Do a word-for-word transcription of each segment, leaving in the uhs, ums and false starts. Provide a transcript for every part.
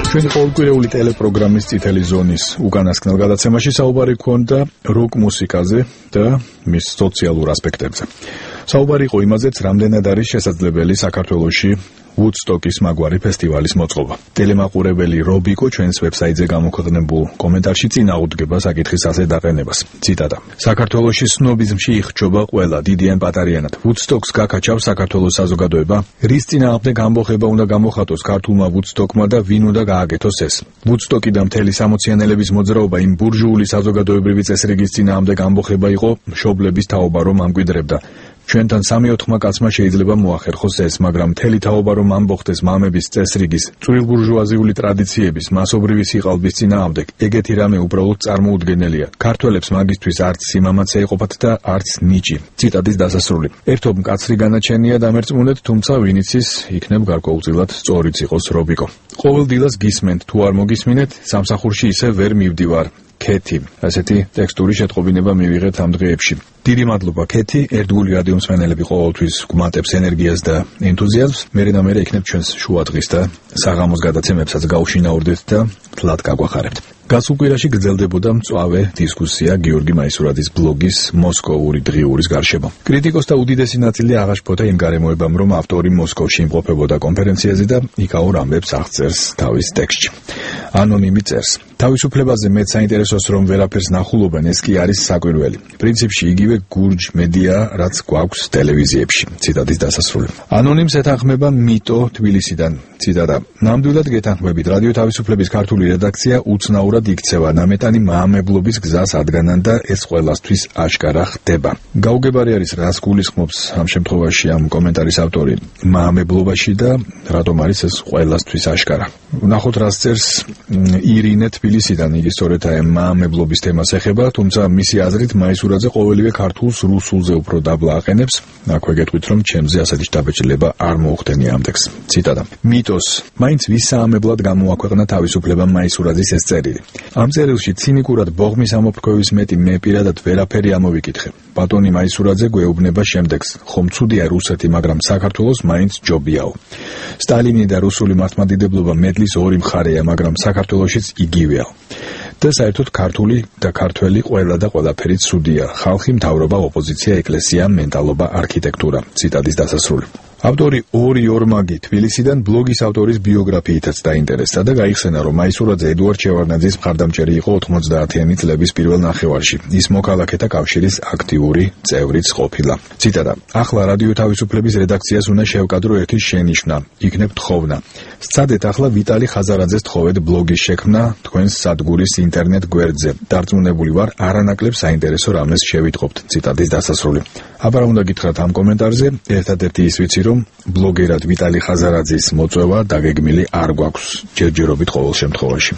ჩვენი ყოველკვირეული ტელეპროგრამის წითელი ზონის უკანასკნელ გადაცემაში საუბარი გქონდა როკ მუსიკაზე და მის სოციალურ ასპექტებზე. საუბარი იყო იმაზეც, რამდენად არის შესაძლებელი საქართველოში Woodstock-ის მაგვარი ფესტივალის მოწყობა. ტელემაყურებელი რობიკო ჩვენს ვებსაიტზე გამოქვეყნებულ კომენტარში წინააღმდეგება საკითხის ასე დაყენებას. ციტატა: საქართველოში სნობიზმში იხჩობა ყველა, დიდიან პატარიანად. Woodstock-ს გაკაჩავს საქართველოს საზოგადოება, რის წინააღმდეგ ამბოხება უნდა გამოხატოს ქართულმა Woodstock-მა და ვინ უნდა გააკეთოს ეს. Woodstock-ი და მთელი სამოციანელების მოძრაობა იმ ბურჟუული საზოგადოებრივი წესრიგის წინააღმდეგ ამბოხება იყო, მშობლების თაობა რომ ამკვიდრებდა. ჩვენთან სამი-ოთხმა კაცმა შეიძლება მოახერხოს ეს, მაგრამ მთელი თაობა რომ ამბოხდეს მამების წესრიგის, წვრილბურჟუაზიული ტრადიციების, მასობრივი სიყალბის წინააღმდეგ, ეგეთი რამე უბრალოდ წარმოუდგენელია. ქართველებს მაგისთვის არც სიმამაცე ეყოფათ და არც ნიჭი. ციტატის დასასრული. ერთობ მკაცრი განაჩენია დამერწმუნეთ, თუმცა ვინ იცის, იქნებ გარკვეულწილად სწორიც იყოს რობიკო. ყოველ დილას გისმენთ, თუ არ მოგისმინეთ, სამსახურში ისე ვერ მივდივარ. ქეთი, ასეთი ტექსტური შეტყობინება მივიღეთ ამ დღეებში. დიდი მადლობა ქეთი, ერთგული რადიომსმენელები ყოველთვის გვმატებს ენერგიას და ენთუზიაზმს. მერე და მერე იქნებ ჩვენს შუადღის და საღამოს გადაცემებსაც გავშინაურდეთ და თლად გაგვახარებთ. გასულ კვირაში გრძელდებოდა მწვავე დისკუსია გიორგი მაისურაძის ბლოგის მოსკოვური დღიურის გარშემო. კრიტიკოსთა უდიდესი ნაწილი აღაშფოთა იმ გარემოებამ, რომ ავტორი მოსკოვში იმყოფებოდა კონფერენციაზე და იქაურ ამბებს აღწერს თავის ტექსტში. ანონიმი წერს: თავისუფლებაზე მეც საინტერესოს რომ ვერაფერს ნახულობენ, ეს კი არის საკვირველი. პრინციპში იგივე გურჯ მედია, რაც გვაქვს ტელევიზიებში. ციტატის დასასრული. ანონიმს ეთანხმება მიტო თბილისიდან. ციტატა: ნამდვილად გეთანხმებით, რადიო თავისუფლების ქართული რედაქცია უცნაურად იქცევა, ნამეტანი მაამებლობის გზას ადგანან და ეს ყველასთვის აშკარა ხდება. გაუგებარი არის, რას გულისხმობს ამ შემთხვევაში ამ კომენტარის ავტორი მაამებლობაში და რატომ არის ეს ყველასთვის აშკარა. ვნახოთ, რას წერს ირინე თბილისიდან. იგი სწორედ ამ მაამებლობის თემას ეხება, თუმცა მისი აზრით მაისურაძე ყოველივე ქართულს რუსულზე უფრო დაბლა აყენებს. აქვე გეტყვით, რომ ჩემზე ასეთი შთაბეჭდილება არ მოუხდენია ამ ტექსტს. ციტატა: მიტოს მაინც ვის საამებლად გამოაქვეყნა თავისუფლება მაისურაძის ეს წერილი. ამ წერილში ცინიკურად ბოღმის ამოფრქვევის მეტი მე პირადად ვერაფერი ამოვიკითხე. ბატონი მაისურაძე გვეუბნება შემდეგს: ხომ ცუდია რუსეთი, მაგრამ საქართველოს მაინც ჯობიაო. სტალინი და რუსული მართლმადიდებლობა მედლის ორი მხარეა, მაგრამ საქართველოშიც იგივეა. და საერთოდ ქართული და ქართველი ყველა და ყველაფერი ცუდია. ხალხი, მთავრობა, ოპოზიცია, ეკლესია, მენტალობა, არქიტექტურა. ციტატის დასასრული. ავტორი ორი ორმაგი თბილისიდან ბლოგის ავტორის ბიოგრაფიითაც დაინტერესდა და გაიხსენა, რომ მაისურაძე ედუარდ შევარდნაძის მხარდამჭერი იყო ოთხმოცდაათიანი წლების პირველ ნახევარში. ის მოქალაქეთა კავშირის აქტიური წევრიც ყოფილა. ციტატა: ახლა რადიო თავისუფლების რედაქციას უნდა შევკადრო ერთი შენიშვნა, იქნებ თხოვნა. სცადეთ ახლა ვიტალი ხაზარაძეს თხოვეთ ბლოგის შექმნა თქვენს სადგურის ინტერნეტ გვერდზე. დარწმუნებული ვარ, არანაკლებ საინტერესო რამეს შევიტყობთ. ციტატის დასასრული. აბა უნდა გითხრათ ამ კომენტარზე, ერთადერთი ის ვიცი, რომ ბლოგერად ვიტალი ხაზარაძის მოწვევა დაგეგმილი არ გვაქვს ჯერჯერობით ყოველ შემთხვევაში.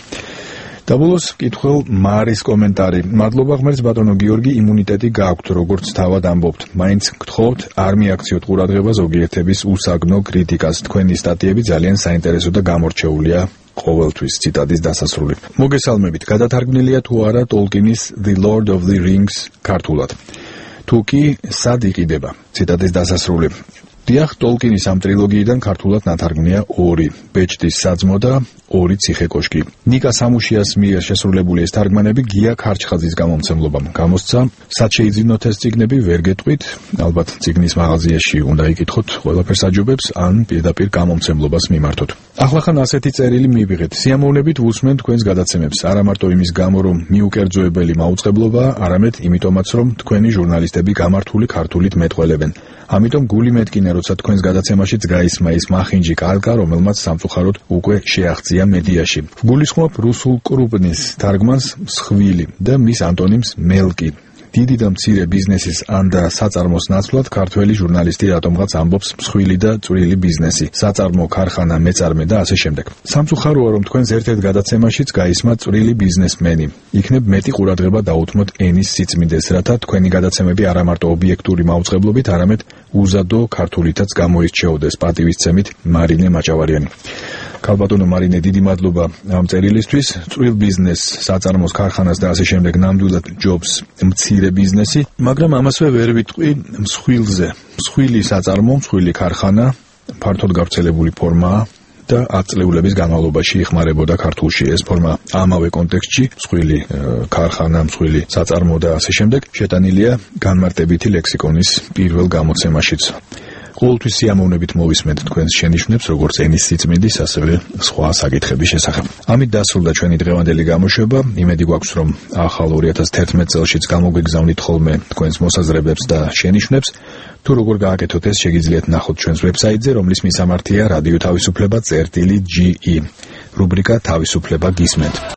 და ბოლოს კითხულ მარის კომენტარი: მადლობა ღმერთს ბატონო გიორგი, იმუნიტეტი გაქვთ, როგორც თავად ამბობთ. მაინც გთხოვთ, არ მიაქციოთ ყურადღება ზოგიერთების უსაგნო კრიტიკას. თქვენი სტატიები ძალიან საინტერესო და გამორჩეულია ყოველთვის. ციტატის დასასრული. მოგესალმებით, გადათარგმნილია თუ არა ტოლკინის The Lord of the Rings ქართულად? თუ კი, სად იყიდება? ციტატის დასასრული. დიახ, ტოლკინის ამ ტრილოგიიდან ქართულად ნათარგმნია ორი: ბეჭდის საძმო და ორი ციხე-კოშკი. ნიკა სამუშიას მიერ შესრულებული ეს თარგმანები გია ქარჩხაძის გამომცემლობამ გამოსცა. სად შეიძინოთ ეს წიგნები, ვერ გეტყვით. ალბათ წიგნის მაღაზიაში უნდა იკითხოთ, ყველაფერს აჯობებს, ან პირდაპირ გამომცემლობას მიმართოთ. ახლახან ასეთი წერილი მივიღეთ. სიამოვნებით ვუსმენ თქვენს გადაცემებს, არა მარტო იმის გამო, რომ მიუკერძოებელი მაუწყებლობა, არამედ იმიტომაც, რომ თქვენი ჟურნალისტები გამართული ქართულით მეტყველებენ. ამიტომ გული მეტკინა, როცა თქვენს გადაცემაშიც გაისმა ის მახინჯი კალკა, რომელმაც სამწუხაროდ უკვე შეაღწია მედიაში. გულისხმობ რუსულ კრუპნის თარგმანს მსხვილი და მის ანტონიმს მელკი. დიდი და მცირე ბიზნესის ან და საწარმოს ნაცვლად ქართველი ჟურნალისტი რატომღაც ამბობს მსხვილი და წვრილი ბიზნესი, საწარმო, ქარხანა, მეწარმე და ასე შემდეგ. სამწუხაროა, რომ თქვენს ერთ-ერთ გადაცემაშიც გაისმა წვრილი ბიზნესმენი. იქნებ მეტი ყურადღება დაუთმოთ ენის სიწმინდეს, რათა თქვენი გადაცემები არა მარტო ობიექტური მაუწყებლობით, არამედ უზადო ქართულითაც გამოირჩეოდეს. პატივისცემით, მარინე მაჭავარიანი. ქალბატონო მარინე, დიდი მადლობა ამ წერილისთვის. წვრილ ბიზნესს, საწარმოს, ქარხანას და ასე შემდეგ ნამდვილად ჯობს მცირე ბიზნესი, მაგრამ ამასვე ვერ ვიტყვი მსხვილზე. მსხვილი საწარმო, მსხვილი ქარხანა, ფართოდ გავრცელებული ფორმაა და ათ წლეულების განმავლობაში იხმარებოდა ქართულში. ეს ფორმა ამავე კონტექსტში, მსხვილი ქარხანა, მსხვილი საწარმო და ასე შემდეგ, შეტანილია განმარტებითი ლექსიკონის პირველ გამოცემაშიც. ყოველთვის სიამოვნებით მოვისმენთ თქვენს შენიშვნებს, როგორც ენის სიწმინდის, ასევე სხვა საკითხების შესახებ. ამით დასრულდა ჩვენი დღევანდელი გამოშვება. იმედი გვაქვს, რომ ახალ ორი ათას თერთმეტ წელშიც გამოგვიგზავნით ხოლმე თქვენს მოსაზრებებს და შენიშვნებს. თუ როგორ გააკეთოთ ეს, შეგიძლიათ ნახოთ ჩვენს ვებსაიტზე, რომლის მისამართია რადიო თავისუფლება წერტილი ჯი ი. რუბრიკა თავისუფლება გისმენთ.